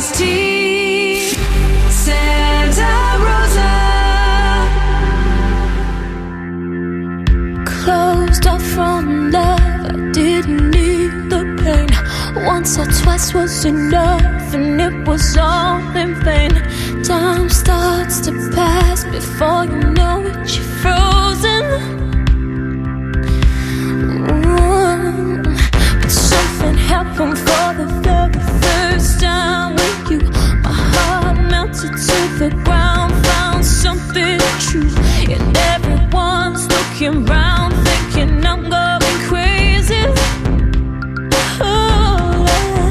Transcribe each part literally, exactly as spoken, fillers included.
S T, Santa Rosa. Closed off from love, I didn't need the pain. Once or twice was enough, and it was all in vain. Time starts to pass before you know it, you're frozen. Mm. But something happened for the very first time with you. My heart melted to the ground, found something true. And everyone's looking round, thinking I'm going crazy. Oh,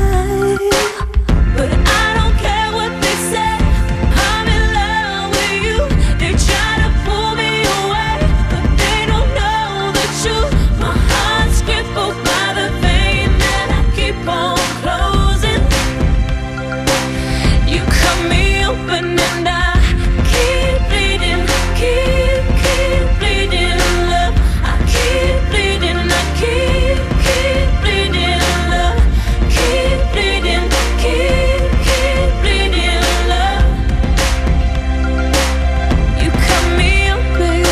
but I don't care what they say. I'm in love with you. They try to pull me away, but they don't know the truth. My heart's crippled by the vein that I keep on closing. You cut me open and I keep bleeding, keep, keep bleeding, love. I keep bleeding, I keep, keep bleeding, love. Keep bleeding, keep, keep bleeding, love. You cut me open.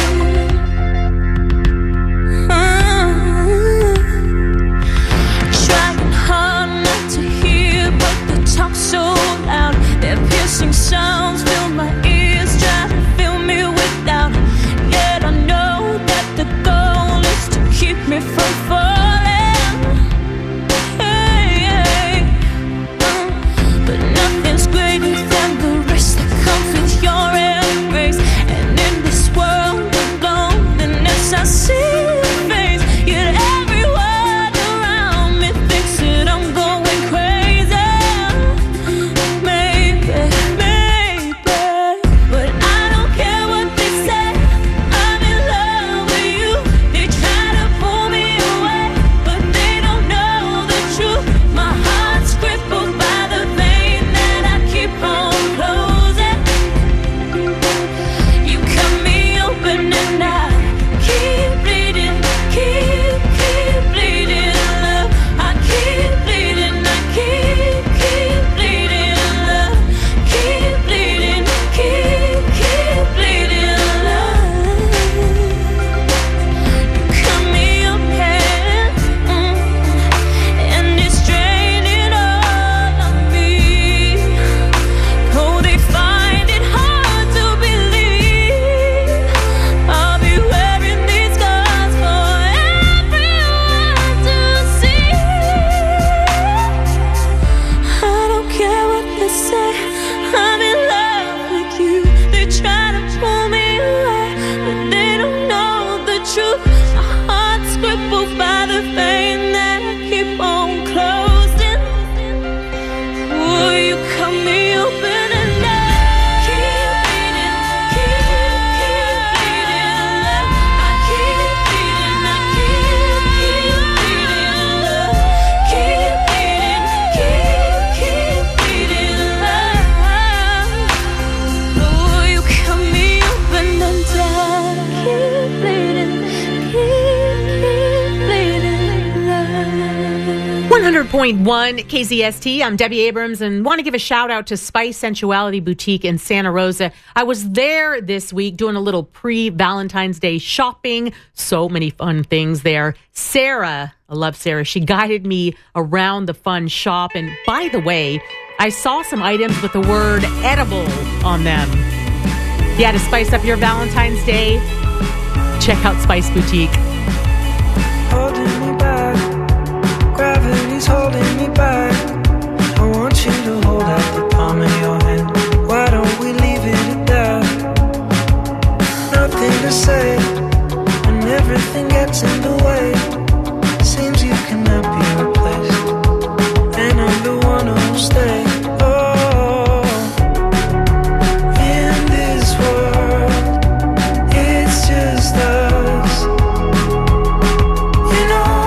Trying hard not to hear, but the talk's so loud. Their piercing sounds fill my ears, try to fill me with doubt. Yet I know that the goal is to keep me from falling. Hey, hey. Uh, but nothing's greater than the risk that comes with your embrace. And in this world of loneliness, I see your face. Yet everyone around me thinks that I'm going crazy. Maybe, maybe, but I don't care what they say. I'm in love with you. They try to pull me away, but they don't know the truth. My heart's crippled by the vein that I keep on closing. You cut me open and I keep bleeding, keep, keep bleeding, love. I keep bleeding, I keep, keep bleeding, love. Keep bleeding, keep, keep bleeding, love. You cut me open, mm, and it's draining all of me. Oh, they find it hard to believe I'll be wearing these scars for everyone to see. I don't care what they say. I'm in love with you. They try to pull me away, but they don't know the truth. My heart's crippled by the vein that I keep on closing. Oh, you cut me open and I keep bleeding, keep, keep bleeding, love. I keep bleeding, I keep, keep bleeding, love. Keep bleeding, keep, keep bleeding, love. Oh, you cut me open and I keep bleeding, keep, keep bleeding, love. one hundred point one K Z S T. I'm Debbie Abrams and want to give a shout out to Spice Sensuality Boutique in Santa Rosa. I was there this week doing a little pre-Valentine's Day shopping. So many fun things there. Sarah, I love Sarah. She guided me around the fun shop. And by the way, I saw some items with the word edible on them. Yeah, to spice up your Valentine's Day, check out Spice Boutique. Holding me back, gravity's holding me back. I want you to hold out the palm of your hand. Why don't we leave it at that? Nothing to say, and everything gets in the way. Seems you cannot be replaced, and I'm the one who'll stay. Oh, in this world, it's just us. You know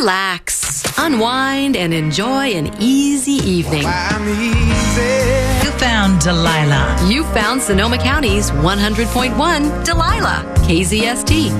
relax, unwind, and enjoy an easy evening. I'm easy. You found Delilah. You found Sonoma County's one hundred point one Delilah, K Z S T.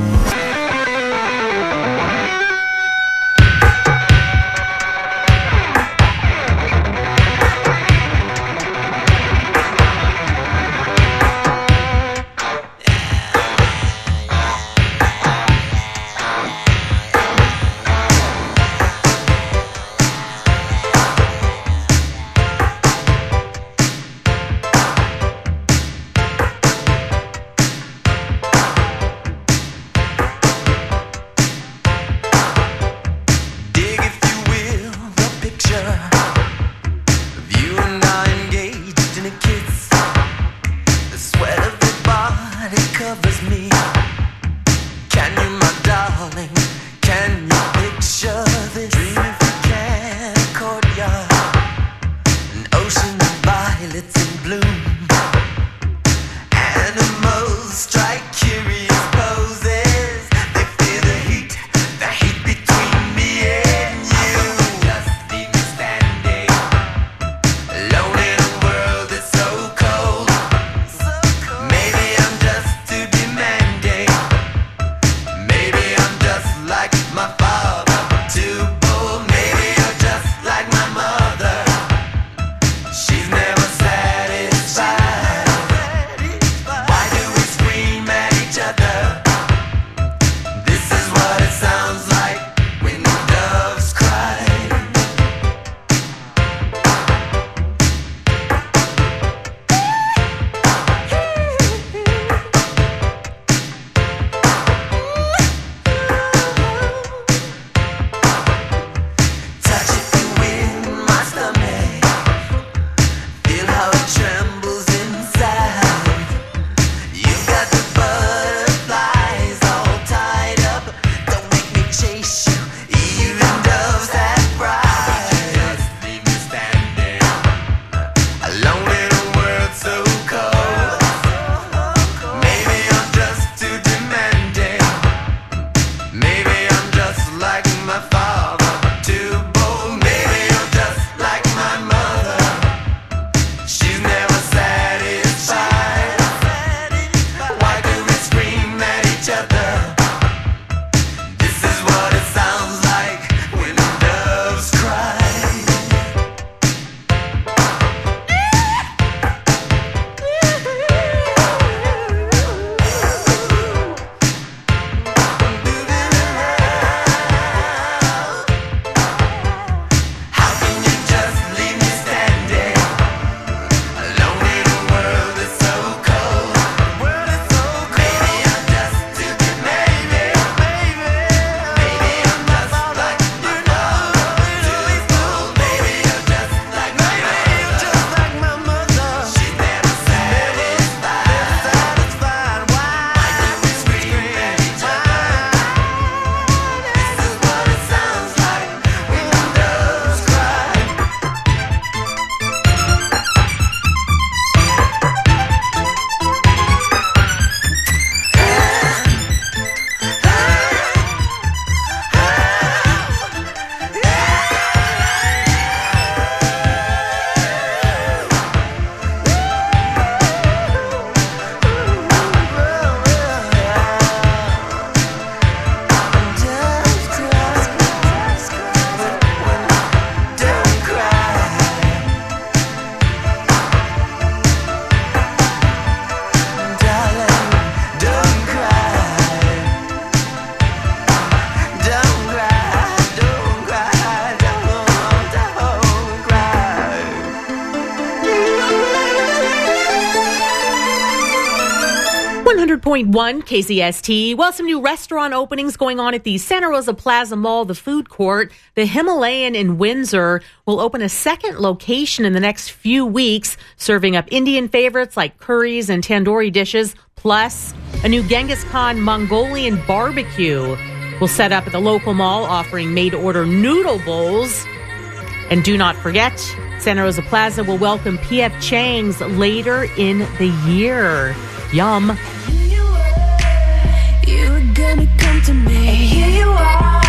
one hundred point one K Z S T. Well, some new restaurant openings going on at the Santa Rosa Plaza Mall, the food court. The Himalayan in Windsor will open a second location in the next few weeks, serving up Indian favorites like curries and tandoori dishes, plus a new Genghis Khan Mongolian barbecue will set up at the local mall, offering made-to-order noodle bowls. And do not forget, Santa Rosa Plaza will welcome P F Chang's later in the year. Yum. You were gonna come to me. And here you are.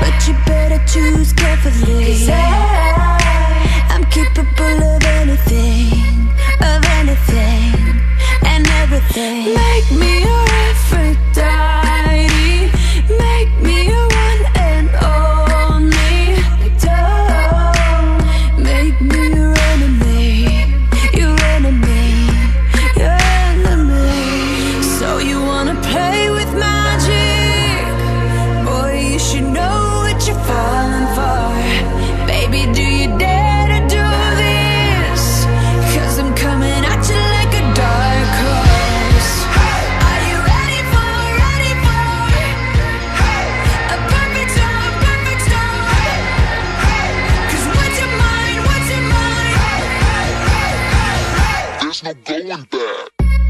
but you better choose carefully. 'Cause I, I'm capable of anything, of anything and everything. Make me your Aphrodite, make me your one and only. Don't make me your enemy, your enemy, your enemy. So you wanna play with magic? Boy, you should know what you're falling for. Baby, do you dare to do this? 'Cause I'm coming at you like a dark horse. Are you ready for, ready for a perfect storm, perfect storm? 'Cause what's your mind, what's your mind? There's no going back.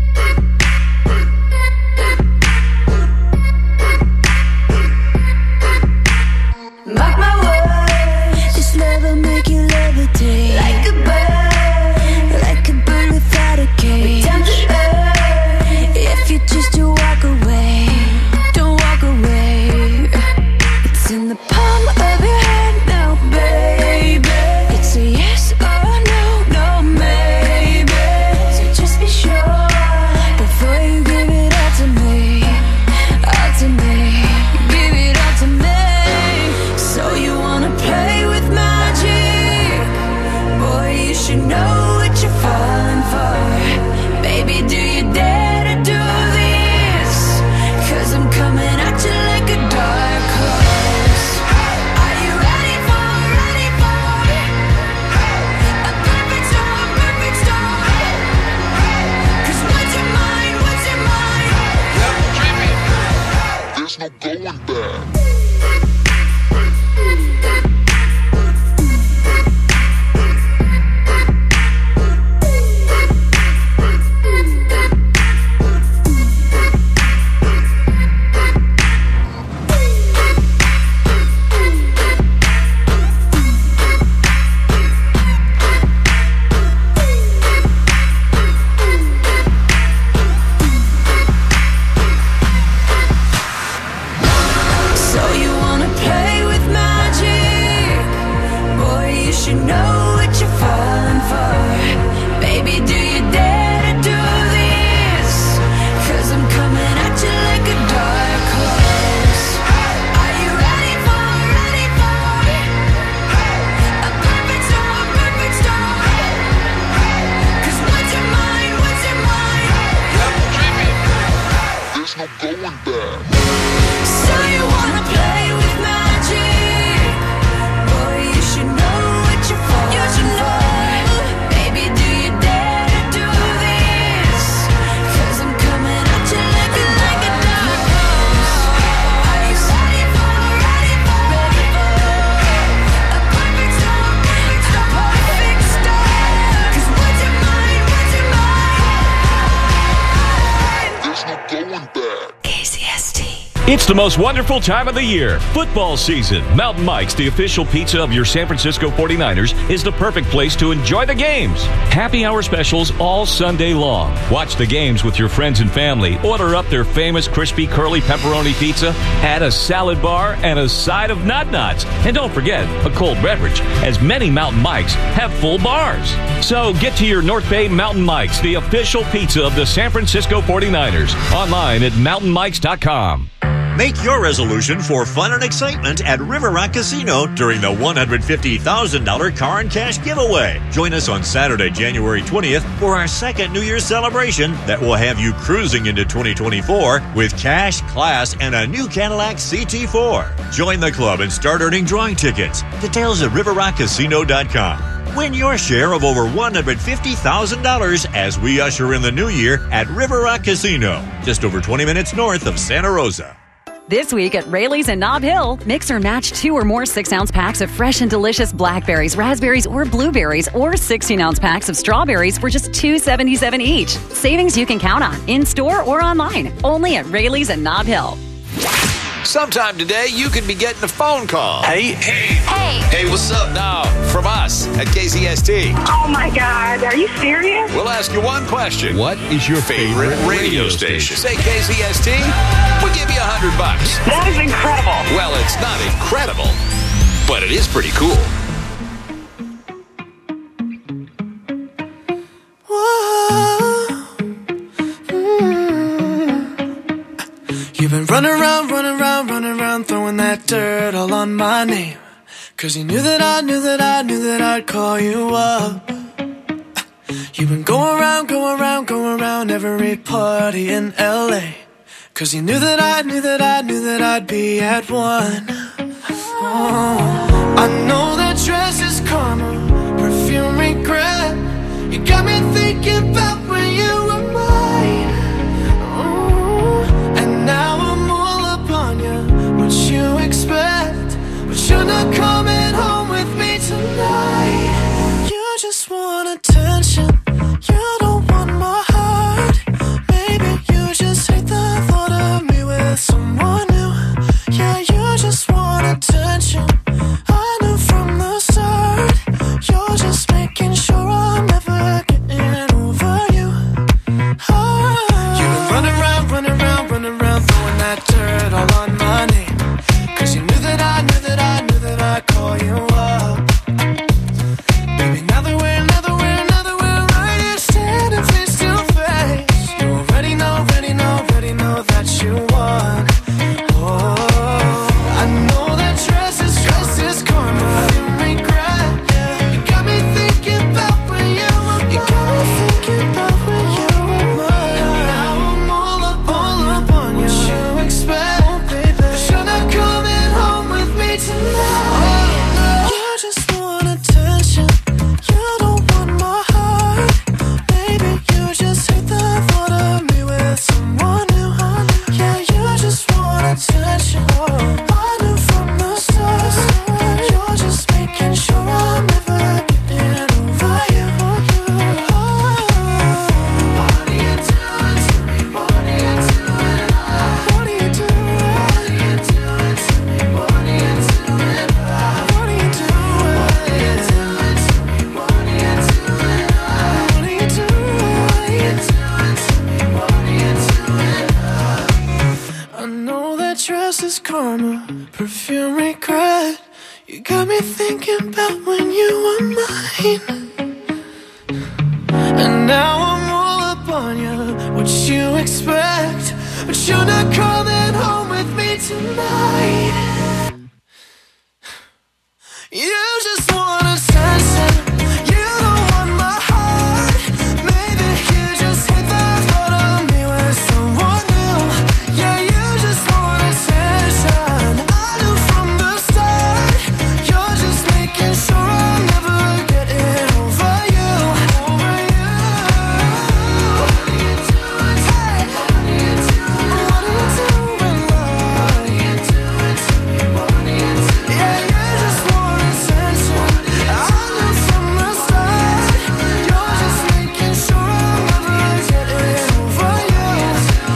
Mark my words, this love will make you levitate like a bird, like a bird without a cage. Down to earth, if you choose to walk away, don't walk away. It's in the palm of your hand now, baby. It's a yes or no, no maybe. So just be sure before you give it all to me, all to me, give it all to me. So you wanna play with magic? Boy, you should know what you're falling for. Baby, do you dare to do this? 'Cause I'm coming at you like a dark horse. Are you ready for, ready for a perfect storm, perfect storm? 'Cause what's your mind, what's your mind? There's no going back. So you wanna play with magic? Boy, you should know what you're falling for. Baby, do you dare to do this? 'Cause I'm coming at you like a dark horse. Are you ready for, ready for a perfect storm, perfect storm? 'Cause what's your mind, what's your mind? There's no going back. So you wanna play with magic? Boy, you should know what you're falling for. Baby, do you dare to do this? 'Cause I'm coming at you like a, like a dark horse. Are you ready for, ready for, ready for a perfect storm, a perfect storm? 'Cause what's your mind, what's your mind? There's no going back. K C S T. It's the most wonderful time of the year, football season. Mountain Mike's, the official pizza of your San Francisco forty-niners, is the perfect place to enjoy the games. Happy hour specials all Sunday long. Watch the games with your friends and family. Order up their famous crispy curly pepperoni pizza, add a salad bar, and a side of nut-nuts. And don't forget a cold beverage, as many Mountain Mike's have full bars. So get to your North Bay Mountain Mike's, the official pizza of the San Francisco forty-niners. Online at mountain mikes dot com. Make your resolution for fun and excitement at River Rock Casino during the one hundred fifty thousand dollars car and cash giveaway. Join us on Saturday, January twentieth for our second New Year's celebration that will have you cruising into twenty twenty-four with cash, class, and a new Cadillac C T four. Join the club and start earning drawing tickets. Details at river rock casino dot com. Win your share of over one hundred fifty thousand dollars as we usher in the new year at River Rock Casino, just over twenty minutes north of Santa Rosa. This week at Rayleigh's in Nob Hill, mix or match two or more six-ounce packs of fresh and delicious blackberries, raspberries, or blueberries, or sixteen-ounce packs of strawberries for just two dollars and seventy-seven cents each. Savings you can count on, in-store or online. Only at Rayleigh's in Nob Hill. Sometime today, you could be getting a phone call. Hey. Hey. Hey. Hey, what's up? No, from us at K Z S T. Oh, my God. Are you serious? We'll ask you one question. What is your Favorite favorite radio radio station? station? Say K Z S T, we'll give you a hundred bucks. That is incredible. Well, it's not incredible, but it is pretty cool. You've been running around, running around, running around, throwing that dirt all on my name. Cause you knew that I knew that I knew that I'd call you up. You've been going around, going around, going around every party in L A. Cause you knew that I knew that I knew that I'd be at one. Oh, I know that dress is karma, perfume regret. You got me thinking about when you were mine. Oh, and now I'm all up on you. What you expect? But you're not coming home with me tonight. You just want attention. You don't want my heart. Maybe you just hate the thought of me with someone new. Yeah, you just want attention. I knew from the start. You're just making sure I'm never getting over you. Oh. You've been running around, running around, running around, throwing that dirt all on my name. Cause you knew that I knew that I knew that I'd call you up. Baby, now that we're, now that we're, now that we're right here standing face to face, you already know, already know, already know that you won. Oh, I know that dress is, dress is karma, you regret. You got me thinking about when you were mine. You got me thinking about when you were mine. And now I'm all up, all up on you. What you expect, oh, baby? But you're not coming home with me tonight. You just want attention. You don't want my heart. Baby, you just hate the thought of me with someone new. Yeah, you just want attention. I knew from the start. You're just making sure I'm never getting over you. What are you doing to me? What are you doing? What are you doing? What are you doing to me? What are you doing? What are you doing? What are you doing to me? What are you doing? What are you doing? What are you doing to me? What are you doing? I know that dress is karma, perfume regret. You got me thinking about when you were mine. And now I'm all up on you. What you expect? But you're not coming home with me tonight. You just want attention. You don't want my heart. Maybe you just hate the thought of me with someone new. Yeah, you just want attention. I knew from the start. You're just making sure I'm never getting over you. Over you. What are you doing? Hey. What are you doing? What are you doing? What are you doing to me? What are you doing? Yeah, you just want attention. I knew from the start. You're just making sure I'm never getting over you.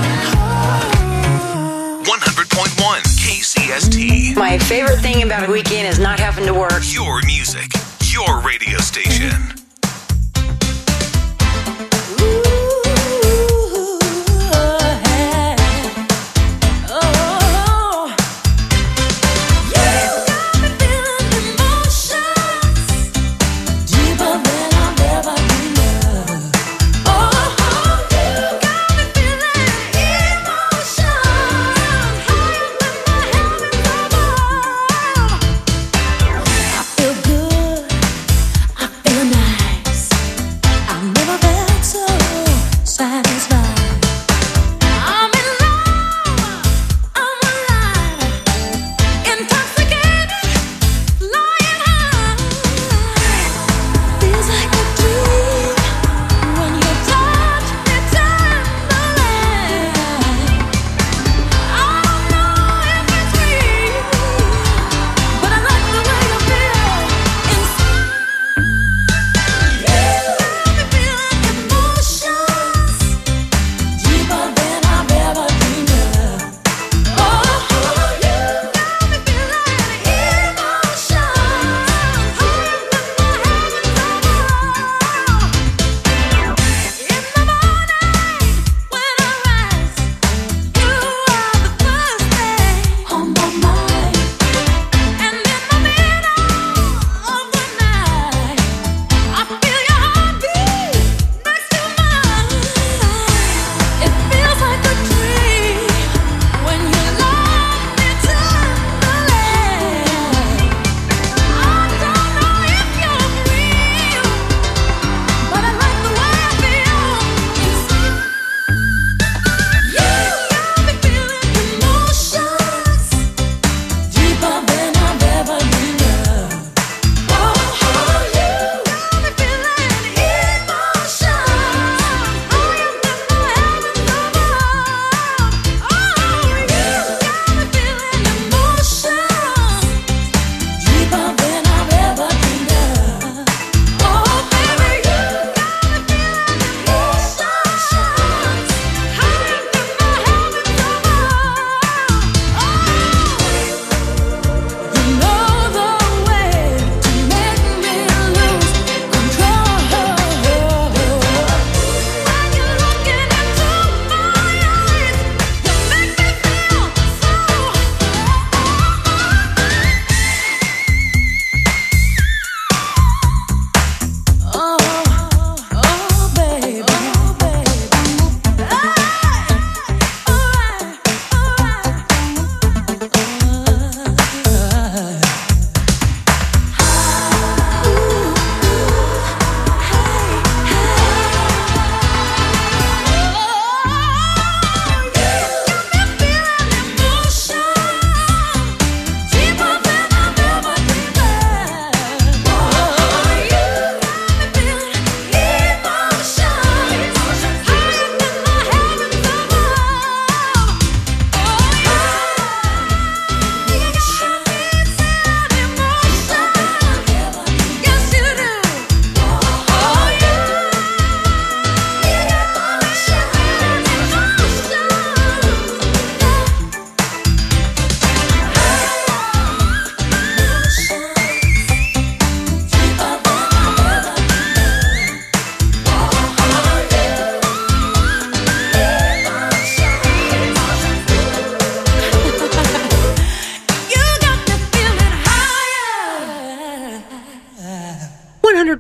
one hundred point one K C S T. My favorite thing about a weekend is not having to work. Your music, your radio station. Feel nice.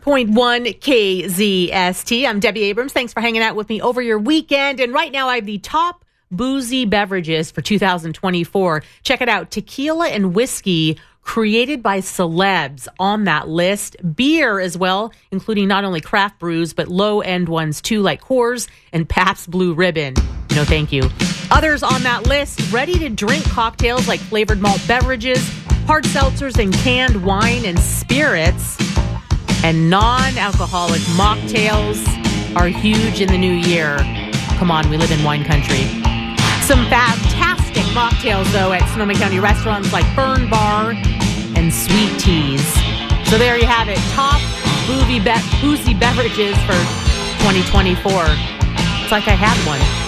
point one K Z S T. I'm Debbie Abrams. Thanks for hanging out with me over your weekend. And right now I have the top boozy beverages for two thousand twenty-four. Check it out. Tequila and whiskey created by celebs on that list. Beer as well, including not only craft brews, but low-end ones too, like Coors and Pabst Blue Ribbon. No, thank you. Others on that list, ready-to-drink cocktails like flavored malt beverages, hard seltzers and canned wine and spirits, and non-alcoholic mocktails are huge in the new year. Come on, we live in wine country. Some fantastic mocktails, though, at Sonoma County restaurants like Fern Bar and Sweet Teas. So there you have it. Top boozy, be- boozy beverages for twenty twenty-four. It's like I had one.